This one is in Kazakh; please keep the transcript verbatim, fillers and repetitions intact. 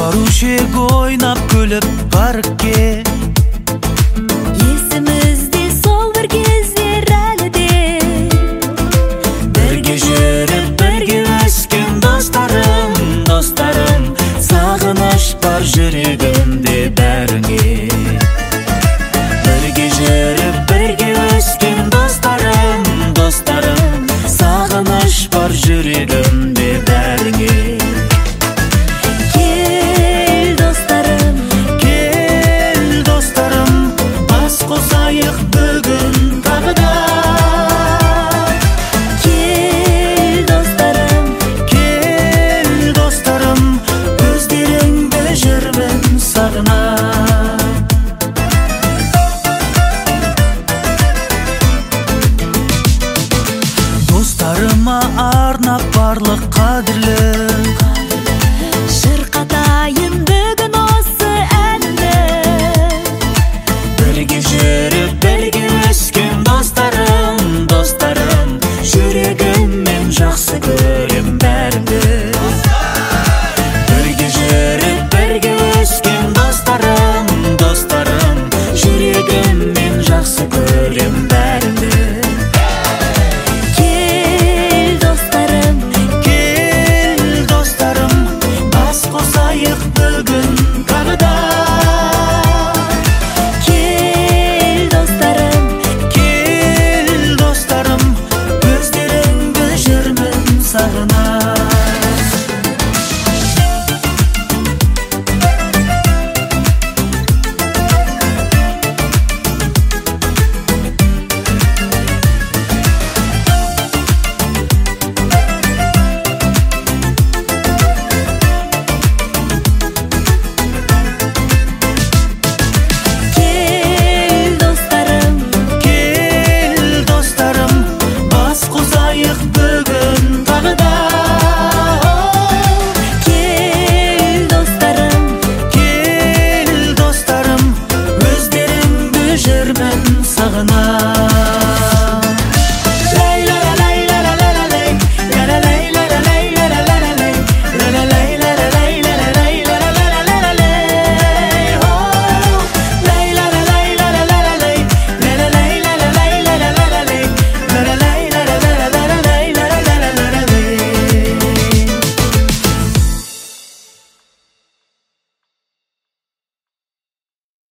барушек ойнап күліп паркке. Есімізде сол бір кездер әлі де. Бірге жүріп бірге өскен достарым, достарым, сағыныш бар жүрегімде бәріңе. Бірге жүріп бірге өскен достарым, достарым, сағыныш бар жүрегімде бәріңе. Кел достарым, Кел достарым, бас қосайық бүгін тағы да. кел достарым, Кел достарым, көздеріңді жүрмін сағынап. Достарыма арнап барлық қадірлі шырқатайын бүгін осы әнді. бірге жүріп бірге өскен достарым, достарым, жүрегіммен жақсы көрем бәріңді. Бірге жүріп бірге өскен достарым, достарым, жүрегіммен жақсы көрем бәріңді. Кел достарым, Кел достарым, бас қосайық бүгін тағы да. кел достарым, Кел достарым, көздеріңді жүрмін сағынап. кел достарым, Кел достарым, бас қосайық бүгін тағы да. кел достарым, Кел достарым, өздеріңді жүрмін сағынап.